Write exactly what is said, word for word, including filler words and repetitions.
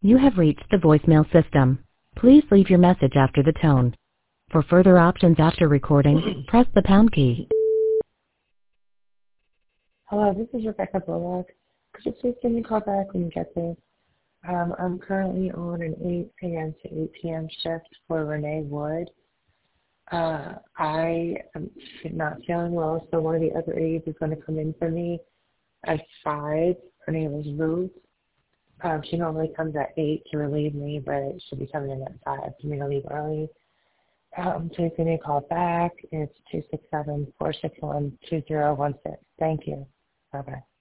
You have reached the voicemail system. Please leave your message after the tone. For further options after recording, press the pound key. Hello, this is Rebecca Bullock. Could you please give me a call back when you get there? Um, I'm currently on an eight a.m. to eight p.m. shift for Renee Wood. Uh, I am not feeling well, so one of the other aides is going to come in for me at five. Her name is Ruth. Um, she normally comes at eight to relieve me, but she'll be coming in at five for me to leave early. Um, please give me a call back. It's two six seven, four six one, two zero one six. Thank you. Bye-bye.